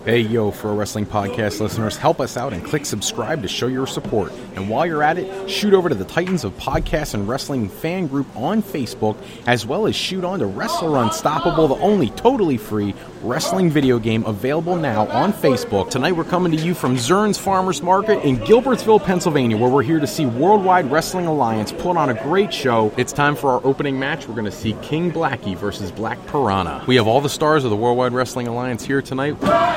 Hey, yo, Pro Wrestling Podcast listeners, help us out and click subscribe to show your support. And while you're at it, shoot over to the Titans of Podcasts and Wrestling fan group on Facebook, as well as shoot on to Wrestler Unstoppable, the only totally free wrestling video game available now on Facebook. Tonight we're coming to you from Zern's Farmers Market in Gilbertsville, Pennsylvania, where we're here to see Worldwide Wrestling Alliance put on a great show. It's time for our opening match. We're going to see King Blackie versus Black Piranha. We have all the stars of the Worldwide Wrestling Alliance here tonight.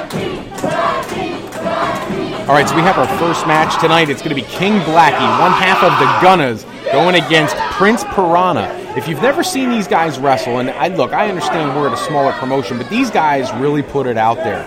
Alright, so we have our first match tonight. It's going to be King Blackie, one half of the Gunners, going against Prince Piranha. If you've never seen these guys wrestle, and I understand we're at a smaller promotion, but these guys really put it out there.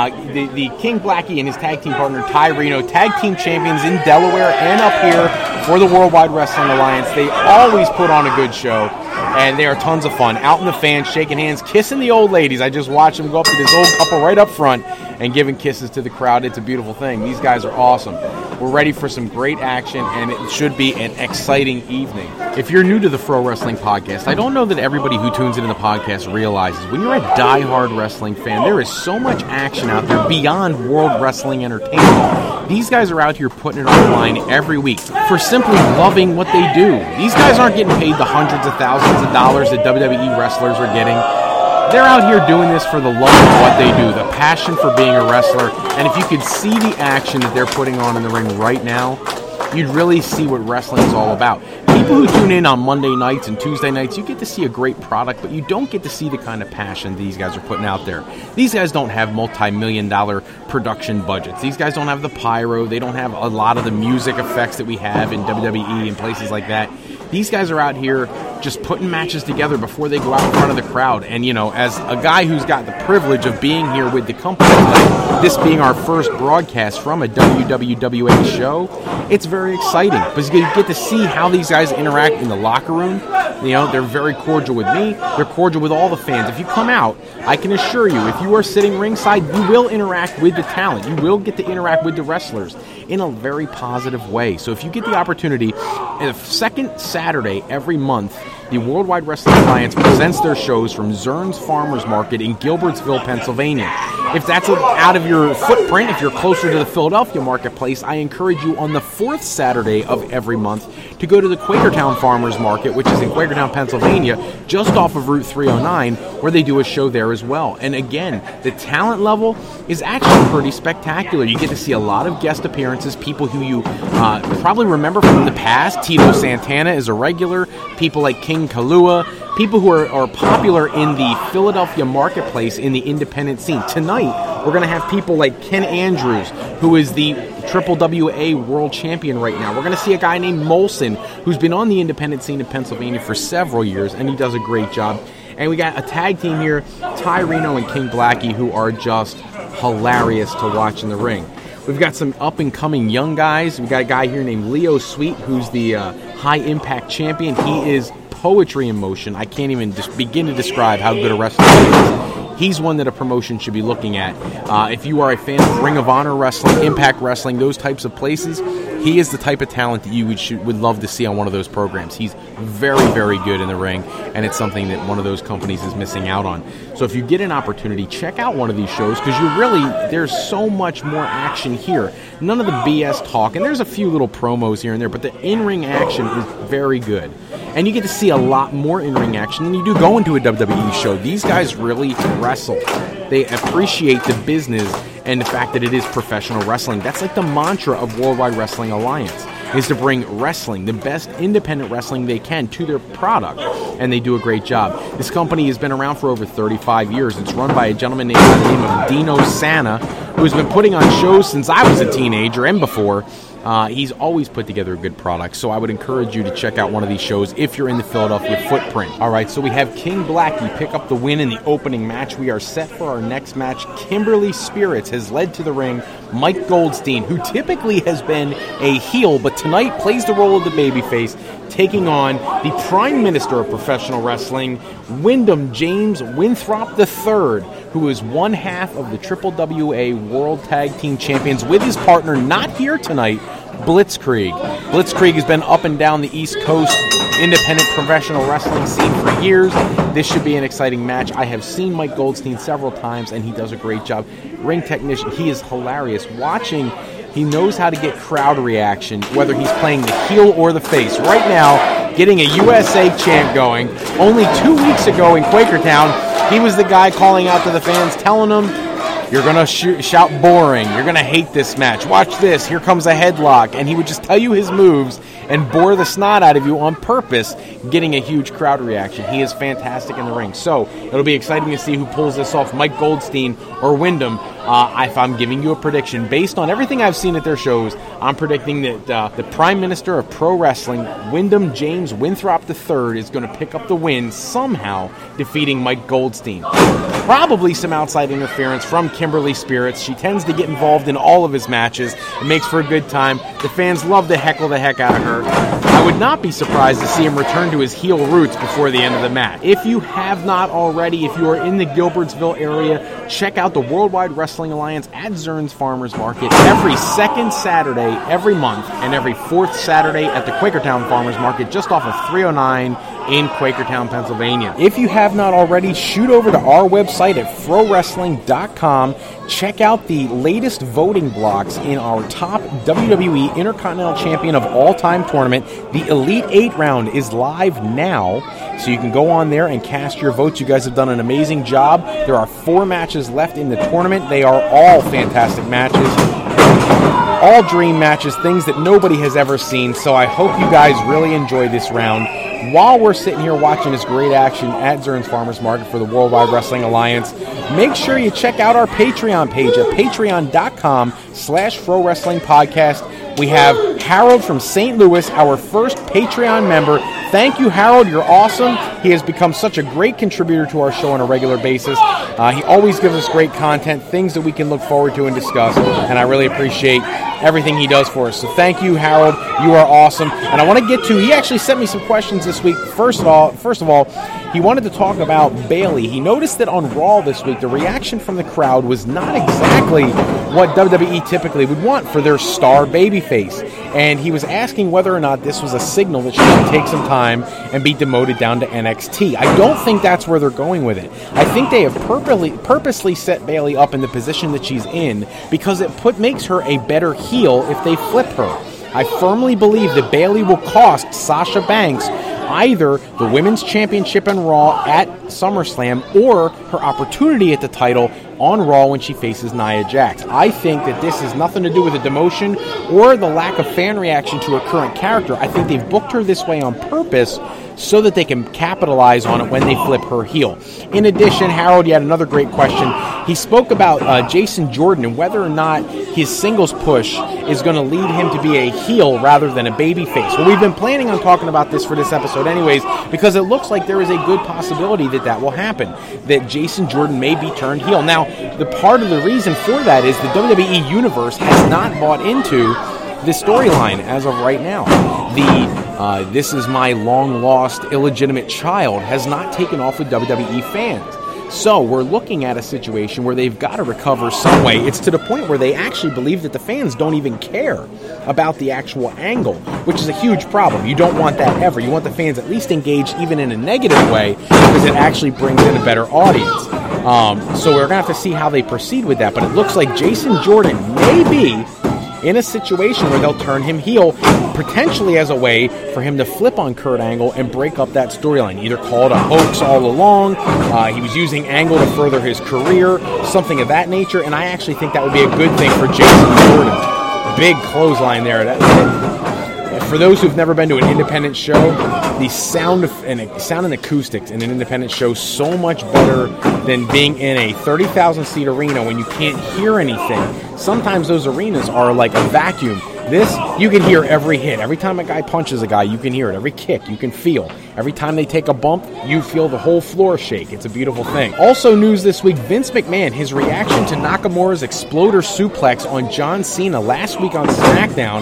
The King Blackie and his tag team partner, Ty Reno, tag team champions in Delaware and up here for the Worldwide Wrestling Alliance. They always put on a good show, and they are tons of fun. Out in the fans, shaking hands, kissing the old ladies. I just watched them go up to this old couple right up front and giving kisses to the crowd. It's a beautiful thing. These guys are awesome. We're ready for some great action, and it should be an exciting evening. If you're new to the Pro Wrestling Podcast, I don't know that everybody who tunes into the podcast realizes when you're a diehard wrestling fan, there is so much action out there beyond World Wrestling Entertainment. These guys are out here putting it on the line every week for simply loving what they do. These guys aren't getting paid the hundreds of thousands of dollars that WWE wrestlers are getting. They're out here doing this for the love of what they do, the passion for being a wrestler. And if you could see the action that they're putting on in the ring right now, you'd really see what wrestling is all about. People who tune in on Monday nights and Tuesday nights, you get to see a great product, but you don't get to see the kind of passion these guys are putting out there. These guys don't have multi-million-dollar production budgets. These guys don't have the pyro. They don't have a lot of the music effects that we have in WWE and places like that. These guys are out here just putting matches together before they go out in front of the crowd. And, you know, as a guy who's got the privilege of being here with the company tonight, this being our first broadcast from a WWWA show, it's very exciting because you get to see how these guys interact in the locker room. You know, they're very cordial with me. They're cordial with all the fans. If you come out, I can assure you, if you are sitting ringside, you will interact with the talent. You will get to interact with the wrestlers in a very positive way. So if you get the opportunity, the second Saturday every month, the Worldwide Wrestling Alliance presents their shows from Zern's Farmers Market in Gilbertsville, Pennsylvania. If that's out of your footprint, if you're closer to the Philadelphia marketplace, I encourage you on the fourth Saturday of every month to go to the Quakertown Farmers Market, which is in Quakertown, Pennsylvania, just off of Route 309, where they do a show there as well. And again, the talent level is actually pretty spectacular. You get to see a lot of guest appearances, people who you probably remember from the past. Tito Santana is a regular, people like King Kalua, people who are popular in the Philadelphia marketplace in the independent scene. Tonight, we're going to have people like Ken Andrews, who is the Triple WA World Champion right now. We're going to see a guy named Molson, who's been on the independent scene in Pennsylvania for several years, and he does a great job. And we got a tag team here, Ty Reno and King Blackie, who are just hilarious to watch in the ring. We've got some up-and-coming young guys. We've got a guy here named Leo Sweet, who's the high-impact champion. He is poetry in motion. I can't even begin to describe how good a wrestler he is. He's one that a promotion should be looking at. If you are a fan of Ring of Honor Wrestling, Impact Wrestling, those types of places, he is the type of talent that you would love to see on one of those programs. He's very, very good in the ring, and it's something that one of those companies is missing out on. So if you get an opportunity, check out one of these shows, because there's so much more action here. None of the BS talk, and there's a few little promos here and there, but the in-ring action is very good. And you get to see a lot more in-ring action than you do going to a WWE show. These guys really wrestle. They appreciate the business and the fact that it is professional wrestling. That's like the mantra of Worldwide Wrestling Alliance, is to bring wrestling, the best independent wrestling they can, to their product, and they do a great job. This company has been around for over 35 years. It's run by a gentleman named by the name of Dino Sana, who's been putting on shows since I was a teenager and before. He's always put together a good product, so I would encourage you to check out one of these shows if you're in the Philadelphia footprint. All right, so we have King Blackie pick up the win in the opening match. We are set for our next match. Kimberly Spirits has led to the ring Mike Goldstein, who typically has been a heel, but tonight plays the role of the babyface, taking on the Prime Minister of Professional Wrestling, Wyndham James Winthrop III, who is one half of the Triple WA World Tag Team Champions, with his partner, not here tonight, Blitzkrieg. Blitzkrieg has been up and down the East Coast independent professional wrestling scene for years. This should be an exciting match. I have seen Mike Goldstein several times, and he does a great job. Ring technician, he is hilarious. Watching, he knows how to get crowd reaction, whether he's playing the heel or the face. Right now, getting a USA chant going. Only 2 weeks ago in Quakertown, he was the guy calling out to the fans, telling them, you're going to shout boring. You're going to hate this match. Watch this. Here comes a headlock. And he would just tell you his moves and bore the snot out of you on purpose, getting a huge crowd reaction. He is fantastic in the ring. So it'll be exciting to see who pulls this off, Mike Goldstein or Wyndham. If I'm giving you a prediction, based on everything I've seen at their shows, I'm predicting that the Prime Minister of Pro Wrestling, Wyndham James Winthrop III, is going to pick up the win, somehow defeating Mike Goldstein. Probably some outside interference from Kimberly Spirits. She tends to get involved in all of his matches. It makes for a good time. The fans love to heckle the heck out of her. I would not be surprised to see him return to his heel roots before the end of the match. If you have not already, if you are in the Gilbertsville area, check out the Worldwide Wrestling Alliance at Zern's Farmers Market every second Saturday every month and every fourth Saturday at the Quakertown Farmers Market just off of 309 in Quakertown, Pennsylvania. If you have not already, shoot over to our website at frowrestling.com. Check out the latest voting blocks in our top WWE Intercontinental Champion of All Time tournament. The Elite 8 round is live now, so you can go on there and cast your votes. You guys have done an amazing job. There are 4 matches left in the tournament. They are all fantastic matches. All dream matches, things that nobody has ever seen, so I hope you guys really enjoy this round. While we're sitting here watching this great action at Zern's Farmers Market for the Worldwide Wrestling Alliance, make sure you check out our Patreon page at patreon.com/ProWrestlingPodcast. We have Harold from St. Louis, our first Patreon member. Thank you, Harold. You're awesome. He has become such a great contributor to our show on a regular basis. He always gives us great content, things that we can look forward to and discuss, and I really appreciate everything he does for us. So thank you, Harold. You are awesome. And I want to get to, he actually sent me some questions this week. First of all, he wanted to talk about Bayley. He noticed that on Raw this week, the reaction from the crowd was not exactly what WWE typically would want for their star babyface. And he was asking whether or not this was a signal that she should take some time and be demoted down to NXT. I don't think that's where they're going with it. I think they have purposely set Bayley up in the position that she's in because it makes her a better heel if they flip her. I firmly believe that Bayley will cost Sasha Banks either the Women's Championship in Raw at SummerSlam or her opportunity at the title on Raw when she faces Nia Jax. I think that this has nothing to do with the demotion or the lack of fan reaction to her current character. I think they've booked her this way on purpose so that they can capitalize on it when they flip her heel. In addition, Harold, you had another great question. He spoke about Jason Jordan and whether or not his singles push is going to lead him to be a heel rather than a babyface. Well, we've been planning on talking about this for this episode anyways because it looks like there is a good possibility that will happen, that Jason Jordan may be turned heel. Now, the part of the reason for that is the WWE Universe has not bought into this storyline as of right now. This is my long-lost illegitimate child has not taken off with WWE fans. So we're looking at a situation where they've got to recover some way. It's to the point where they actually believe that the fans don't even care about the actual angle, which is a huge problem. You don't want that ever. You want the fans at least engaged even in a negative way because it actually brings in a better audience. So we're going to have to see how they proceed with that. But it looks like Jason Jordan may be in a situation where they'll turn him heel, potentially as a way for him to flip on Kurt Angle and break up that storyline. Either call it a hoax all along, he was using Angle to further his career, something of that nature, and I actually think that would be a good thing for Jason Jordan. Big clothesline there. For those who've never been to an independent show, the sound and acoustics in an independent show so much better than being in a 30,000-seat arena when you can't hear anything. Sometimes those arenas are like a vacuum. This, you can hear every hit. Every time a guy punches a guy, you can hear it. Every kick, you can feel. Every time they take a bump, you feel the whole floor shake. It's a beautiful thing. Also news this week, Vince McMahon, his reaction to Nakamura's exploder suplex on John Cena last week on SmackDown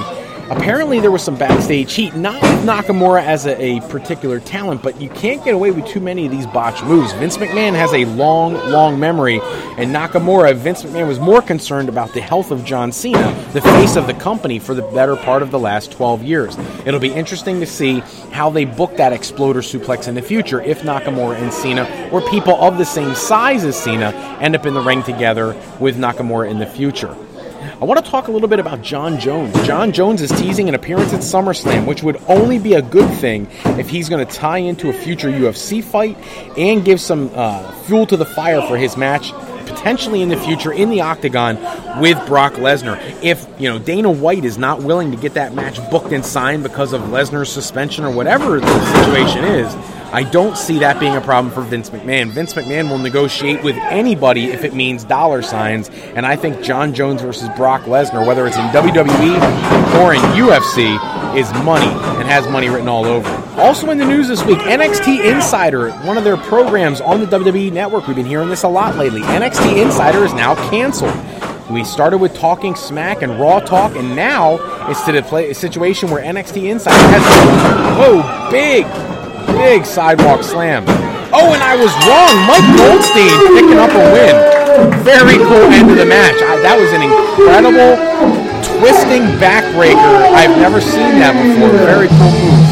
Apparently there was some backstage heat, not with Nakamura as a particular talent, but you can't get away with too many of these botched moves. Vince McMahon has a long memory, and Vince McMahon was more concerned about the health of John Cena, the face of the company, for the better part of the last 12 years. It'll be interesting to see how they book that exploder suplex in the future if Nakamura and Cena, or people of the same size as Cena, end up in the ring together with Nakamura in the future. I want to talk a little bit about Jon Jones. Jon Jones is teasing an appearance at SummerSlam, which would only be a good thing if he's going to tie into a future UFC fight and give some fuel to the fire for his match, potentially in the future in the Octagon with Brock Lesnar. If Dana White is not willing to get that match booked and signed because of Lesnar's suspension or whatever the situation is, I don't see that being a problem for Vince McMahon. Vince McMahon will negotiate with anybody if it means dollar signs, and I think Jon Jones versus Brock Lesnar, whether it's in WWE or in UFC, is money and has money written all over it. Also in the news this week, NXT Insider, one of their programs on the WWE Network, we've been hearing this a lot lately, NXT Insider is now canceled. We started with Talking Smack and Raw Talk, and now it's to the situation where NXT Insider has big sidewalk slam. Oh, and I was wrong. Mike Goldstein picking up a win. Very cool end of the match. That was an incredible twisting backbreaker. I've never seen that before. Very cool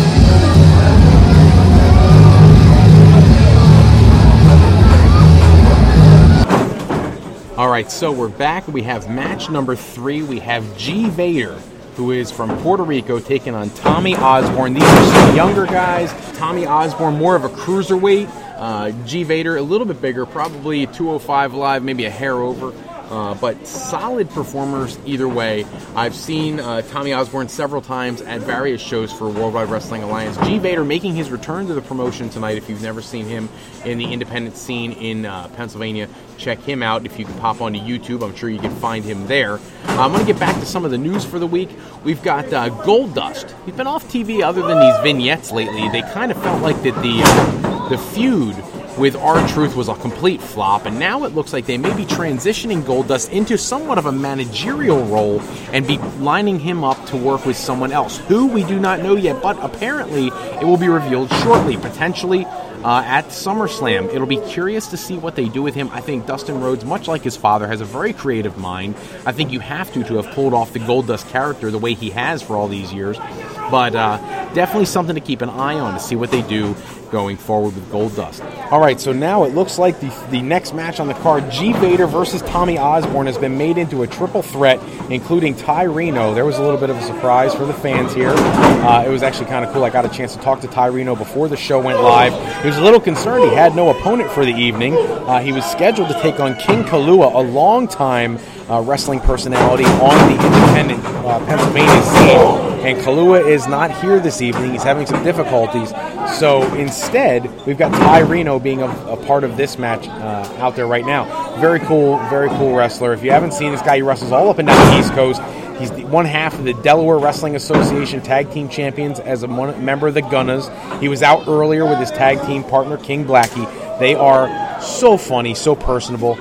move. All right, so we're back. We have match number 3. We have G. Vader, who is from Puerto Rico, taking on Tommy Osborne. These are some younger guys. Tommy Osborne, more of a cruiserweight. G. Vader, a little bit bigger, probably 205 live, maybe a hair over. But solid performers either way. I've seen Tommy Osborne several times at various shows for Worldwide Wrestling Alliance. G. Vader making his return to the promotion tonight. If you've never seen him in the independent scene in Pennsylvania, check him out. If you can pop onto YouTube, I'm sure you can find him there. I'm going to get back to some of the news for the week. We've got Goldust. He's been off TV other than these vignettes lately. They kind of felt like that the feud with R-Truth was a complete flop, and now it looks like they may be transitioning Goldust into somewhat of a managerial role and be lining him up to work with someone else, who we do not know yet, but apparently it will be revealed shortly, potentially at SummerSlam. It'll be curious to see what they do with him. I think Dustin Rhodes, much like his father, has a very creative mind. I think you have to have pulled off the Goldust character the way he has for all these years, but definitely something to keep an eye on to see what they do going forward with Goldust. All right, so now it looks like the next match on the card, G. Vader versus Tommy Osborne, has been made into a triple threat, including Ty Reno. There was a little bit of a surprise for the fans here. It was actually kind of cool. I got a chance to talk to Ty Reno before the show went live. He was a little concerned. He had no opponent for the evening. He was scheduled to take on King Kalua, a long-time wrestling personality on the independent Pennsylvania scene. And Kalua is not here this evening. He's having some difficulties. So instead, we've got Ty Reno being a part of this match out there right now. Very cool wrestler. If you haven't seen this guy, he wrestles all up and down the East Coast. He's one half of the Delaware Wrestling Association Tag Team Champions as a member of the Gunners. He was out earlier with his tag team partner, King Blackie. They are so funny, so personable.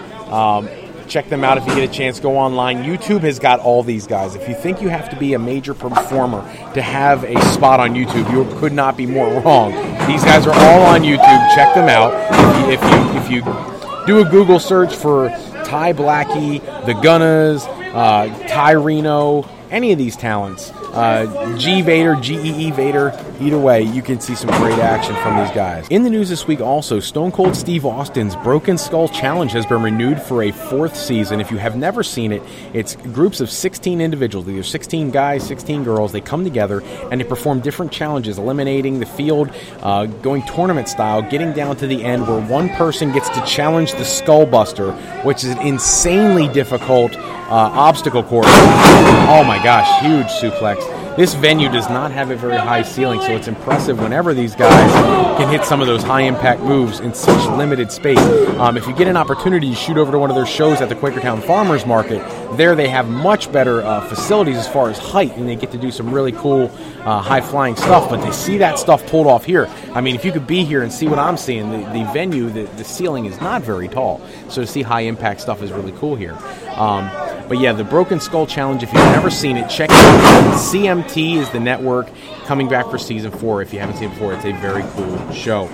Check them out if you get a chance. Go online. YouTube has got all these guys. If you think you have to be a major performer to have a spot on YouTube, you could not be more wrong. These guys are all on YouTube. Check them out. If you do a Google search for Ty Blackie, the Gunners, Ty Reno, any of these talents, G. Vader, G-E-E Vader, either way, you can see some great action from these guys. In the news this week also, Stone Cold Steve Austin's Broken Skull Challenge has been renewed for a 4th season. If you have never seen it, it's groups of 16 individuals, either 16 guys, 16 girls. They come together and they perform different challenges, eliminating the field, going tournament style, getting down to the end where one person gets to challenge the Skull Buster, which is an insanely difficult obstacle course. Oh my gosh, huge suplex. This venue does not have a very high ceiling, so it's impressive whenever these guys can hit some of those high-impact moves in such limited space. If you get an opportunity to shoot over to one of their shows at the Quakertown Farmers Market, there they have much better facilities as far as height, and they get to do some really cool high-flying stuff, but they see that stuff pulled off here. I mean, if you could be here and see what I'm seeing, the venue, the ceiling is not very tall, so to see high-impact stuff is really cool here. But yeah, the Broken Skull Challenge, if you've never seen it, check it out. CMT is the network coming back for Season 4. If you haven't seen it before, it's a very cool show.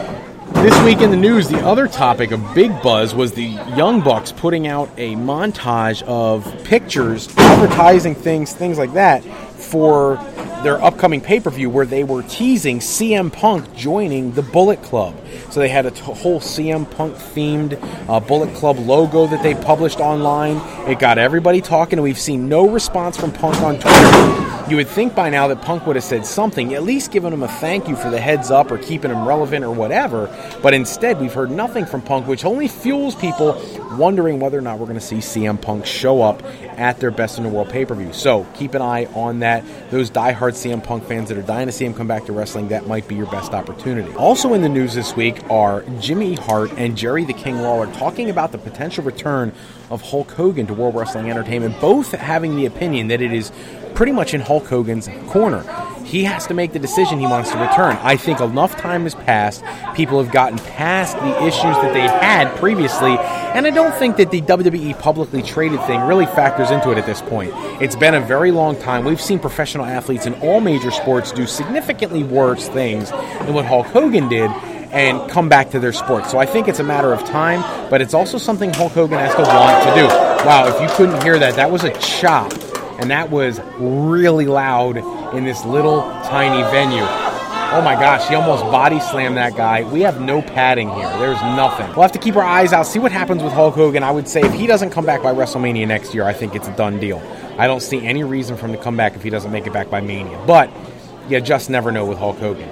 This week in the news, the other topic of big buzz was the Young Bucks putting out a montage of pictures, advertising things like that, for their upcoming pay-per-view, where they were teasing CM Punk joining the Bullet Club. So they had a whole CM Punk-themed Bullet Club logo that they published online. It got everybody talking, and we've seen no response from Punk on Twitter. You would think by now that Punk would have said something, at least giving him a thank you for the heads up or keeping him relevant or whatever, but instead we've heard nothing from Punk, which only fuels people wondering whether or not we're going to see CM Punk show up at their Best in the World pay-per-view. So keep an eye on that. Those diehard CM Punk fans that are dying to see him come back to wrestling, that might be your best opportunity. Also in the news this week are Jimmy Hart and Jerry the King Lawler talking about the potential return of Hulk Hogan to World Wrestling Entertainment, both having the opinion that it is pretty much in Hulk Hogan's corner. He has to make the decision he wants to return. I think enough time has passed. People have gotten past the issues that they had previously, and I don't think that the WWE publicly traded thing really factors into it at this point. It's been a very long time. We've seen professional athletes in all major sports do significantly worse things than what Hulk Hogan did and come back to their sport. So I think it's a matter of time, but it's also something Hulk Hogan has to want to do. Wow, if you couldn't hear that, that was a chop. And that was really loud in this little tiny venue. Oh my gosh, he almost body slammed that guy. We have no padding here. There's nothing. We'll have to keep our eyes out, see what happens with Hulk Hogan. I would say if he doesn't come back by WrestleMania next year, I think it's a done deal. I don't see any reason for him to come back if he doesn't make it back by Mania. But you just never know with Hulk Hogan.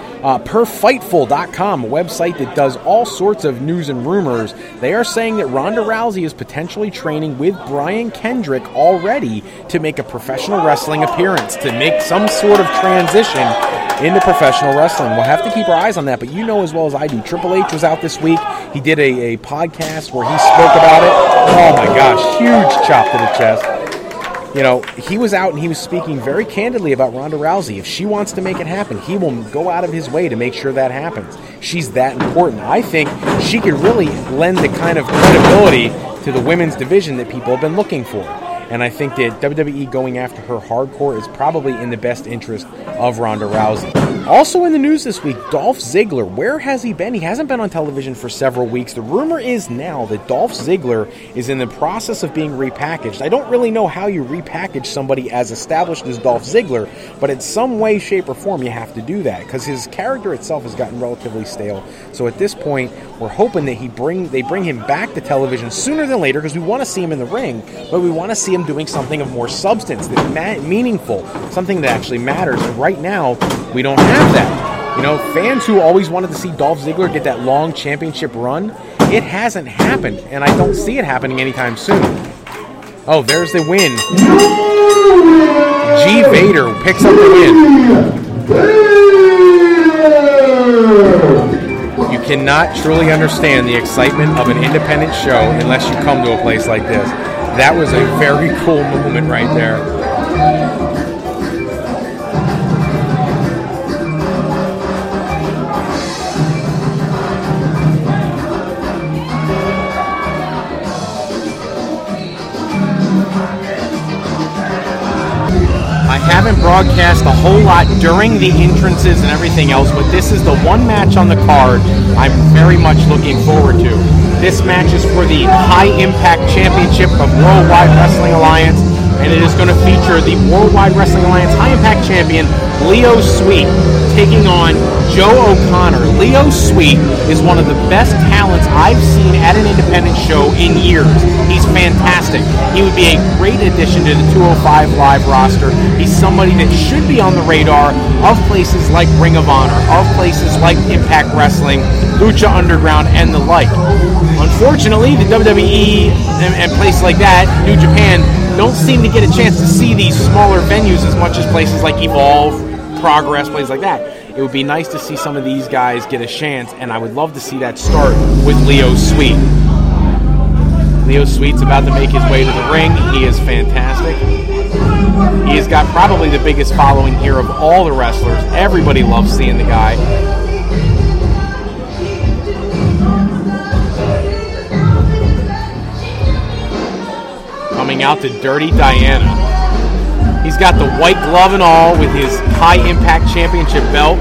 Per Fightful.com, a website that does all sorts of news and rumors, they are saying that Ronda Rousey is potentially training with Brian Kendrick already to make a professional wrestling appearance, to make some sort of transition into professional wrestling. We'll have to keep our eyes on that, but you know as well as I do, Triple H was out this week. He did a podcast where he spoke about it. Oh my gosh, huge chop to the chest. You know, he was out and he was speaking very candidly about Ronda Rousey. If she wants to make it happen, he will go out of his way to make sure that happens. She's that important. I think she could really lend the kind of credibility to the women's division that people have been looking for. And I think that WWE going after her hardcore is probably in the best interest of Ronda Rousey. Also in the news this week, Dolph Ziggler. Where has he been? He hasn't been on television for several weeks. The rumor is now that Dolph Ziggler is in the process of being repackaged. I don't really know how you repackage somebody as established as Dolph Ziggler, but in some way, shape, or form you have to do that because his character itself has gotten relatively stale. So at this point, we're hoping that they bring him back to television sooner than later because we want to see him in the ring, but we want to see him doing something of more substance, that's meaningful, something that actually matters. And right now, we don't have that. You know, fans who always wanted to see Dolph Ziggler get that long championship run, it hasn't happened, and I don't see it happening anytime soon. Oh, there's the win. G. Vader picks up the win. You cannot truly understand the excitement of an independent show unless you come to a place like this. That was a very cool moment right there. I haven't broadcast a whole lot during the entrances and everything else, but this is the one match on the card I'm very much looking forward to. This match is for the High Impact Championship of Worldwide Wrestling Alliance, and it is going to feature the Worldwide Wrestling Alliance High Impact Champion, Leo Sweet, taking on Joe O'Connor. Leo Sweet is one of the best talents I've seen at an independent show in years. He's fantastic. He would be a great addition to the 205 Live roster. He's somebody that should be on the radar of places like Ring of Honor, of places like Impact Wrestling, Lucha Underground, and the like. Unfortunately, the WWE and places like that, New Japan, don't seem to get a chance to see these smaller venues as much as places like Evolve, Progress, places like that. It would be nice to see some of these guys get a chance, and I would love to see that start with Leo Sweet. Leo Sweet's about to make his way to the ring. He is fantastic. He has got probably the biggest following here of all the wrestlers. Everybody loves seeing the guy. coming out to Dirty Diana. He's got the white glove and all with his High Impact Championship belt.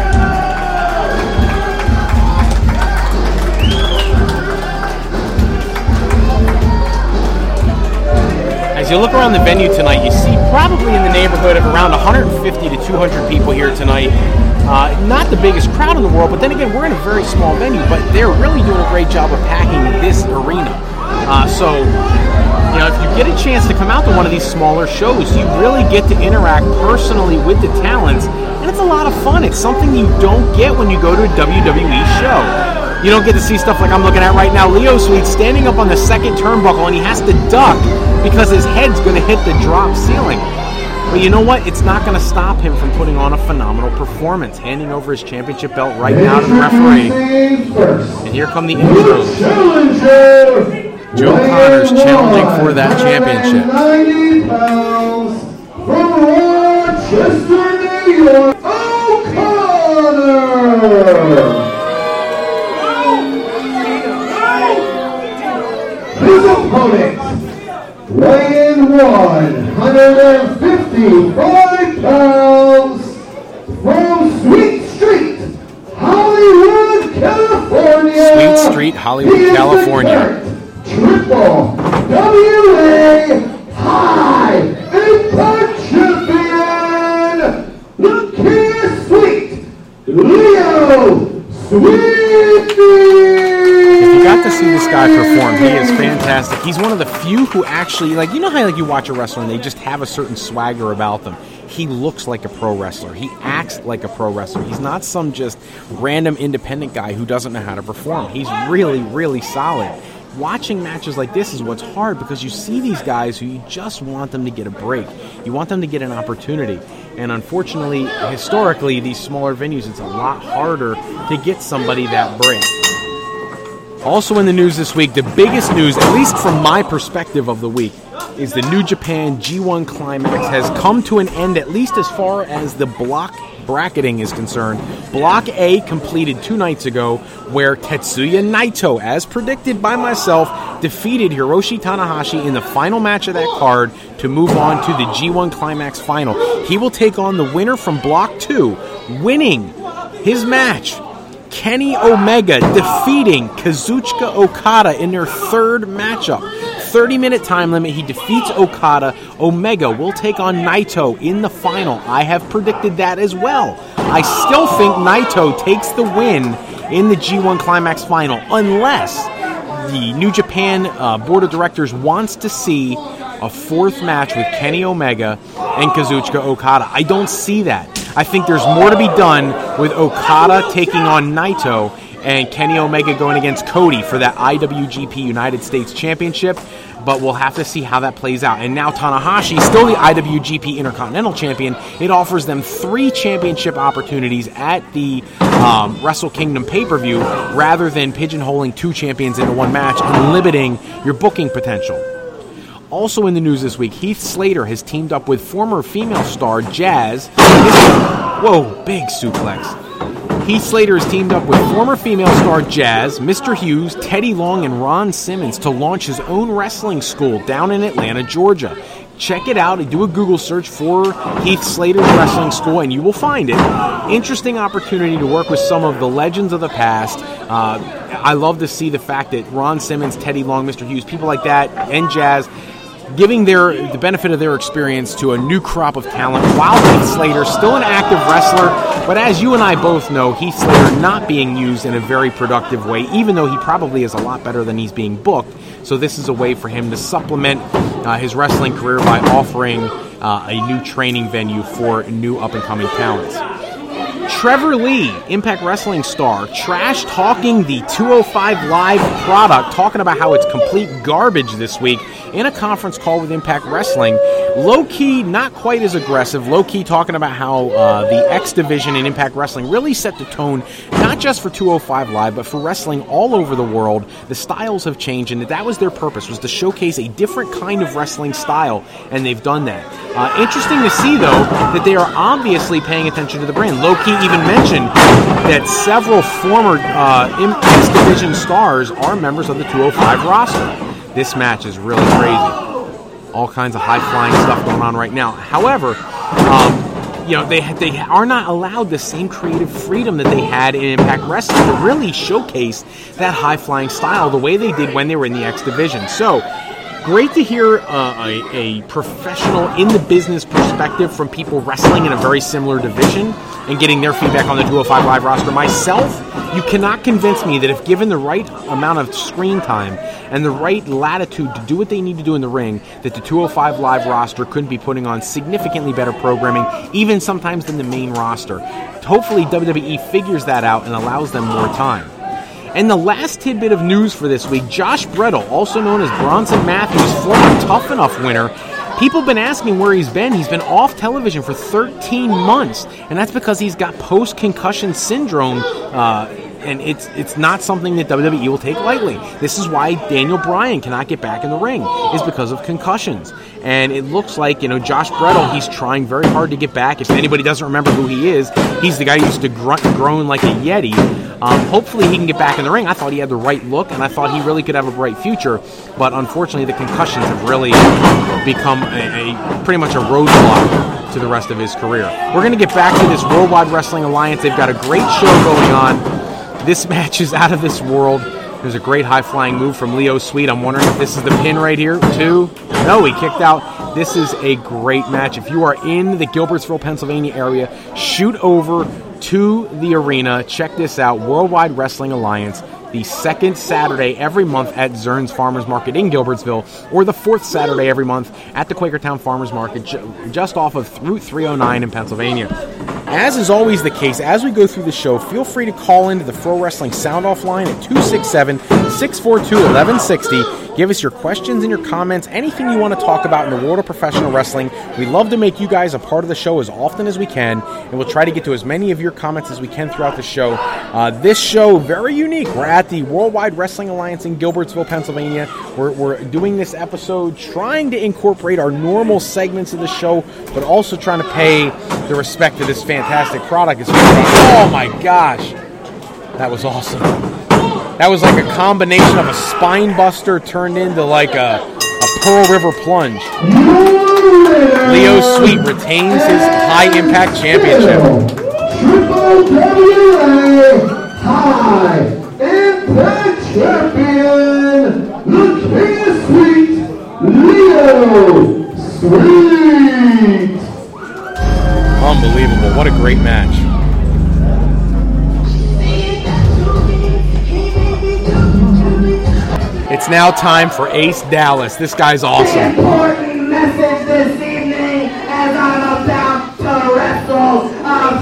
As you look around the venue tonight, you see probably in the neighborhood of around 150 to 200 people here tonight. Not the biggest crowd in the world, but then again, we're in a very small venue, but they're really doing a great job of packing this arena. So, you know, if you get a chance to come out to one of these smaller shows, you really get to interact personally with the talents, and it's a lot of fun. It's something you don't get when you go to a WWE show. You don't get to see stuff like I'm looking at right now. Leo Sweet standing up on the second turnbuckle, and he has to duck because his head's going to hit the drop ceiling. But you know what? It's not going to stop him from putting on a phenomenal performance, handing over his championship belt right now to the referee. And here come the intros. Joe Connors challenging for that championship. 90 pounds from Rochester, New York, O'Connor. His opponent, weighing 155 pounds from Sweet Street, Hollywood, California. Sweet Street, Hollywood, California. Triple WA High Impact Champion, the King of Sweet, Leo Sweet. If you got to see this guy perform, he is fantastic. He's one of the few who actually, like, you know how like you watch a wrestler and they just have a certain swagger about them. He looks like a pro wrestler. He acts like a pro wrestler. He's not some just random independent guy who doesn't know how to perform. He's really, really solid. Watching matches like this is what's hard because you see these guys who you just want them to get a break. You want them to get an opportunity. And unfortunately, historically, these smaller venues, it's a lot harder to get somebody that break. Also in the news this week, the biggest news, at least from my perspective of the week, is the New Japan G1 Climax has come to an end, at least as far as the block bracketing is concerned. Block A completed 2 nights ago, where Tetsuya Naito, as predicted by myself, defeated Hiroshi Tanahashi in the final match of that card to move on to the G1 Climax final. He will take on the winner from Block 2, winning his match. Kenny Omega defeating Kazuchika Okada in their third matchup. 30-minute time limit. He defeats Okada. Omega will take on Naito in the final. I have predicted that as well. I still think Naito takes the win in the G1 Climax final unless the New Japan Board of Directors wants to see a fourth match with Kenny Omega and Kazuchika Okada. I don't see that. I think there's more to be done with Okada taking on Naito and Kenny Omega going against Cody for that IWGP United States Championship, but we'll have to see how that plays out. And now Tanahashi, still the IWGP Intercontinental Champion, it offers them 3 championship opportunities at the Wrestle Kingdom pay-per-view rather than pigeonholing 2 champions into one match and limiting your booking potential. Also in the news this week, Heath Slater has teamed up with former female star Jazz. Whoa, big suplex. Heath Slater has teamed up with former female star Jazz, Mr. Hughes, Teddy Long, and Ron Simmons to launch his own wrestling school down in Atlanta, Georgia. Check it out. Do a Google search for Heath Slater's Wrestling School, and you will find it. Interesting opportunity to work with some of the legends of the past. I love to see the fact that Ron Simmons, Teddy Long, Mr. Hughes, people like that, and Jazz, giving the benefit of their experience to a new crop of talent, while Heath Slater, still an active wrestler, but as you and I both know, Heath Slater not being used in a very productive way, even though he probably is a lot better than he's being booked. So this is a way for him to supplement his wrestling career by offering a new training venue for new up-and-coming talents. Trevor Lee, Impact Wrestling star, trash-talking the 205 Live product, talking about how it's complete garbage this week in a conference call with Impact Wrestling. Low-key, not quite as aggressive. Low-key talking about how the X Division in Impact Wrestling really set the tone, not just for 205 Live, but for wrestling all over the world. The styles have changed, and that was their purpose, was to showcase a different kind of wrestling style, and they've done that. Interesting to see, though, that they are obviously paying attention to the brand. Low-key even mentioned that several former X Division stars are members of the 205 roster. This match is really crazy. all kinds of high-flying stuff going on right now. However, they are not allowed the same creative freedom that they had in Impact Wrestling to really showcase that high-flying style the way they did when they were in the X Division. So, great to hear a professional in the business perspective from people wrestling in a very similar division and getting their feedback on the 205 Live roster. Myself, you cannot convince me that if given the right amount of screen time and the right latitude to do what they need to do in the ring, that the 205 Live roster couldn't be putting on significantly better programming, even sometimes than the main roster. Hopefully WWE figures that out and allows them more time. And the last tidbit of news for this week, Josh Brettel, also known as Bronson Matthews, former Tough Enough winner. People have been asking where he's been. He's been off television for 13 months, and that's because he's got post-concussion syndrome, and it's not something that WWE will take lightly. This is why Daniel Bryan cannot get back in the ring, is because of concussions. And it looks like, Josh Brettel, he's trying very hard to get back. If anybody doesn't remember who he is, he's the guy who used to grunt and groan like a Yeti. Hopefully he can get back in the ring. I thought he had the right look, and I thought he really could have a bright future. But unfortunately, the concussions have really become pretty much a roadblock to the rest of his career. We're going to get back to this Worldwide Wrestling Alliance. They've got a great show going on. This match is out of this world. There's a great high-flying move from Leo Sweet. I'm wondering if this is the pin right here. 2. No, he kicked out. This is a great match. If you are in the Gilbertsville, Pennsylvania area, shoot over to the arena. Check this out. Worldwide Wrestling Alliance, the second Saturday every month at Zern's Farmers Market in Gilbertsville, or the fourth Saturday every month at the Quakertown Farmers Market just off of Route 309 in Pennsylvania. As is always the case, as we go through the show, feel free to call into the Pro Wrestling Sound Off line at 267-642-1160. Give us your questions and your comments, anything you want to talk about in the world of professional wrestling. We love to make you guys a part of the show as often as we can, and we'll try to get to as many of your comments as we can throughout the show. This show, very unique. We're at the Worldwide Wrestling Alliance in Gilbertsville, Pennsylvania. We're doing this episode trying to incorporate our normal segments of the show, but also trying to pay the respect to this fantastic product. Oh my gosh, that was awesome. That was like a combination of a spine buster turned into like a Pearl River plunge. Leo Sweet retains his High Impact Championship. Triple WA High Impact Champion, the King of Sweet, Leo Sweet. Unbelievable. What a great match. It's now time for Ace Dallas. This guy's awesome. Important message this evening as I'm about to wrestle a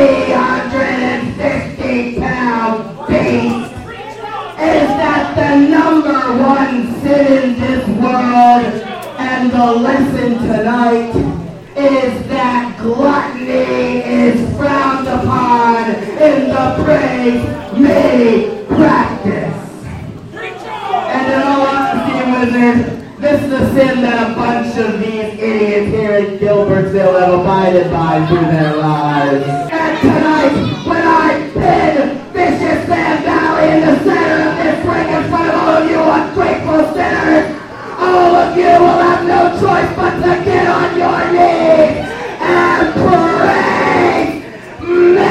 350-pound beast is that the number one sin in this world, and the lesson tonight is that gluttony is frowned upon in the praise me practice. And in all honesty, Wizard, this is the sin that a bunch of these idiots here in Gilbertsville have abided by through their lives. And tonight, when I pin Vicious Sam Valley in the center of this ring in front of all of you ungrateful sinners, all of you will have no choice but to get on your knees and praise me!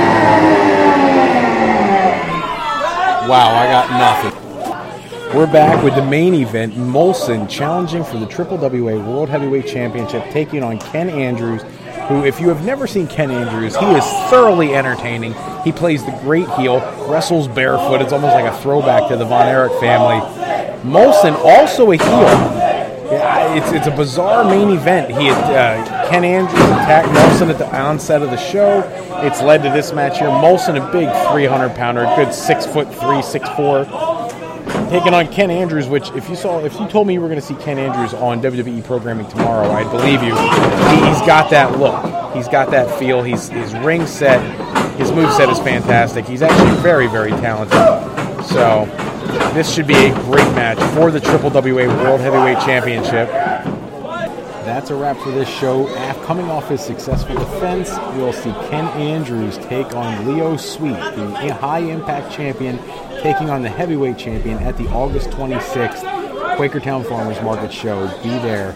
Wow, I got nothing. We're back with the main event, Molson challenging for the Triple WA World Heavyweight Championship, taking on Ken Andrews, who, if you have never seen Ken Andrews, he is thoroughly entertaining. He plays the great heel, wrestles barefoot. It's almost like a throwback to the Von Erich family. Molson, also a heel. It's a bizarre main event. Ken Andrews attacked Molson at the onset of the show. It's led to this match here. Molson, a big 300-pounder, good 6'3", 6'4", taking on Ken Andrews, which if you told me you were going to see Ken Andrews on WWE programming tomorrow, I'd believe you. He's got that look. He's got that feel. His ring set, his moveset is fantastic. He's actually very, very talented. So this should be a great match for the Triple WA World Heavyweight Championship. That's a wrap for this show. Coming off his successful defense, we'll see Ken Andrews take on Leo Sweet, the High Impact Champion, taking on the Heavyweight Champion at the August 26th Quakertown Farmers Market show. Be there.